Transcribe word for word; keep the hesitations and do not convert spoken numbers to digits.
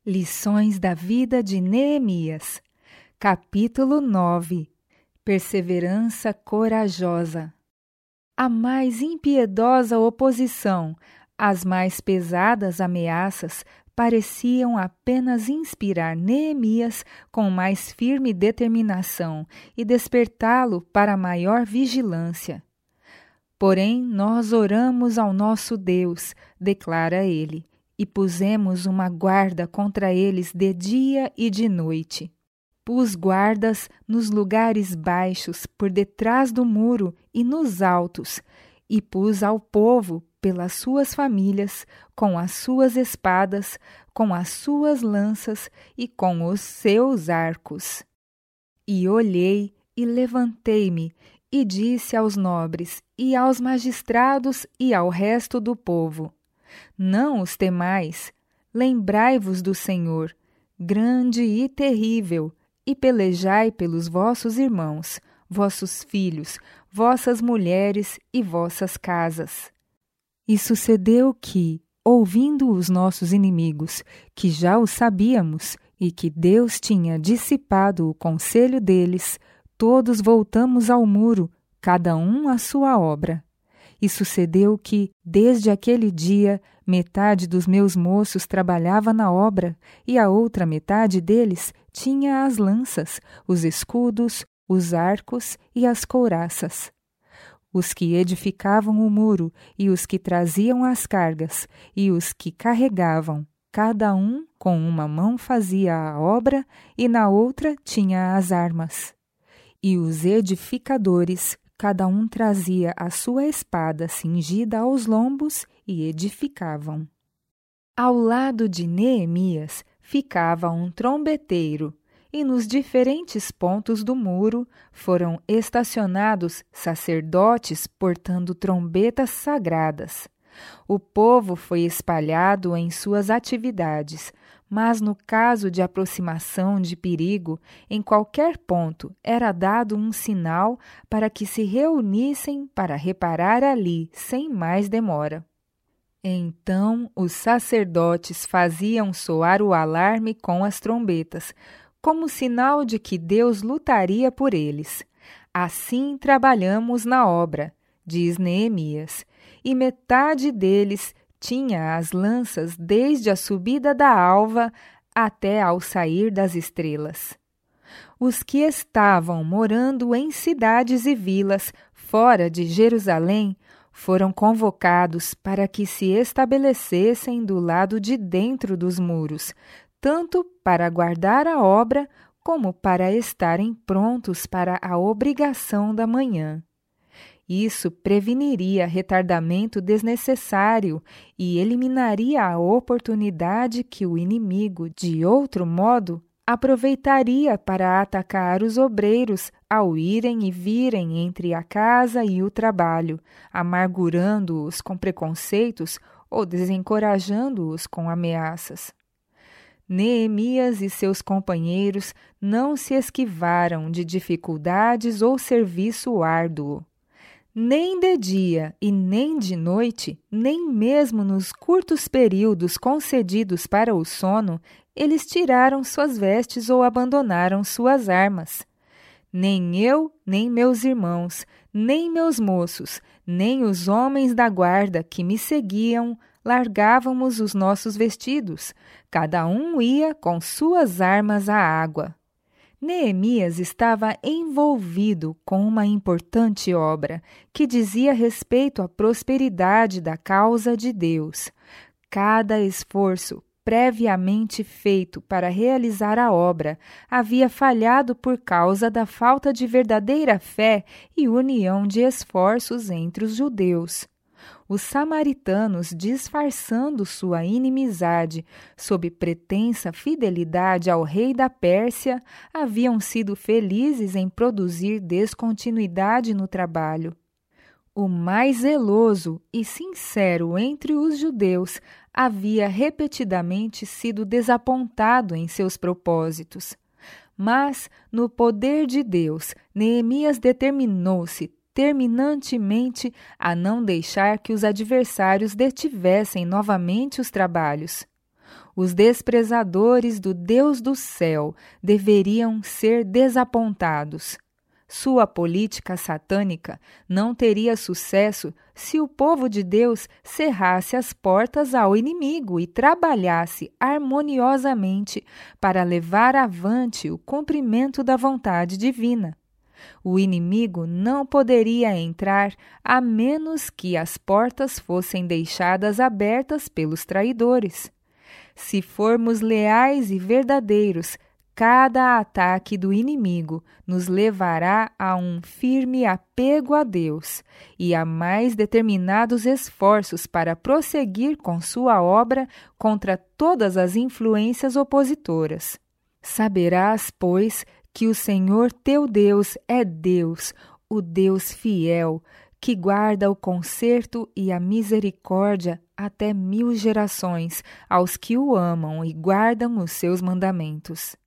Lições da vida de Neemias, capítulo nove. Perseverança corajosa. A mais impiedosa oposição, as mais pesadas ameaças pareciam apenas inspirar Neemias com mais firme determinação e despertá-lo para maior vigilância. Porém, nós oramos ao nosso Deus, declara ele, e pusemos uma guarda contra eles de dia e de noite. Pus guardas nos lugares baixos, por detrás do muro e nos altos, e pus ao povo, pelas suas famílias, com as suas espadas, com as suas lanças e com os seus arcos. E olhei e levantei-me, e disse aos nobres, e aos magistrados e ao resto do povo: Não os temais, lembrai-vos do Senhor, grande e terrível, e pelejai pelos vossos irmãos, vossos filhos, vossas mulheres e vossas casas. E sucedeu que, ouvindo os nossos inimigos, que já o sabíamos, e que Deus tinha dissipado o conselho deles, todos voltamos ao muro, cada um à sua obra. E sucedeu que, desde aquele dia, metade dos meus moços trabalhava na obra, e a outra metade deles tinha as lanças, os escudos, os arcos e as couraças. Os que edificavam o muro, e os que traziam as cargas, e os que carregavam, cada um com uma mão fazia a obra, e na outra tinha as armas. E os edificadores, cada um trazia a sua espada cingida aos lombos e edificavam. Ao lado de Neemias ficava um trombeteiro, e nos diferentes pontos do muro foram estacionados sacerdotes portando trombetas sagradas. O povo foi espalhado em suas atividades, mas no caso de aproximação de perigo, em qualquer ponto era dado um sinal para que se reunissem para reparar ali, sem mais demora. Então os sacerdotes faziam soar o alarme com as trombetas, como sinal de que Deus lutaria por eles. Assim trabalhamos na obra, diz Neemias, e metade deles tinha as lanças desde a subida da alva até ao sair das estrelas. Os que estavam morando em cidades e vilas fora de Jerusalém foram convocados para que se estabelecessem do lado de dentro dos muros, tanto para guardar a obra como para estarem prontos para a obrigação da manhã. Isso preveniria retardamento desnecessário e eliminaria a oportunidade que o inimigo, de outro modo, aproveitaria para atacar os obreiros ao irem e virem entre a casa e o trabalho, amargurando-os com preconceitos ou desencorajando-os com ameaças. Neemias e seus companheiros não se esquivaram de dificuldades ou serviço árduo. Nem de dia e nem de noite, nem mesmo nos curtos períodos concedidos para o sono, eles tiraram suas vestes ou abandonaram suas armas. Nem eu, nem meus irmãos, nem meus moços, nem os homens da guarda que me seguiam, largávamos os nossos vestidos. Cada um ia com suas armas à água. Neemias estava envolvido com uma importante obra que dizia respeito à prosperidade da causa de Deus. Cada esforço previamente feito para realizar a obra havia falhado por causa da falta de verdadeira fé e união de esforços entre os judeus. Os samaritanos, disfarçando sua inimizade sob pretensa fidelidade ao rei da Pérsia, haviam sido felizes em produzir descontinuidade no trabalho. O mais zeloso e sincero entre os judeus havia repetidamente sido desapontado em seus propósitos. Mas, no poder de Deus, Neemias determinou-se terminantemente a não deixar que os adversários detivessem novamente os trabalhos. Os desprezadores do Deus do céu deveriam ser desapontados. Sua política satânica não teria sucesso se o povo de Deus cerrasse as portas ao inimigo e trabalhasse harmoniosamente para levar avante o cumprimento da vontade divina. O inimigo não poderia entrar a menos que as portas fossem deixadas abertas pelos traidores. Se formos leais e verdadeiros, cada ataque do inimigo nos levará a um firme apego a Deus e a mais determinados esforços para prosseguir com sua obra contra todas as influências opositoras. Saberás, pois, que o Senhor teu Deus é Deus, o Deus fiel, que guarda o conserto e a misericórdia até mil gerações aos que o amam e guardam os seus mandamentos.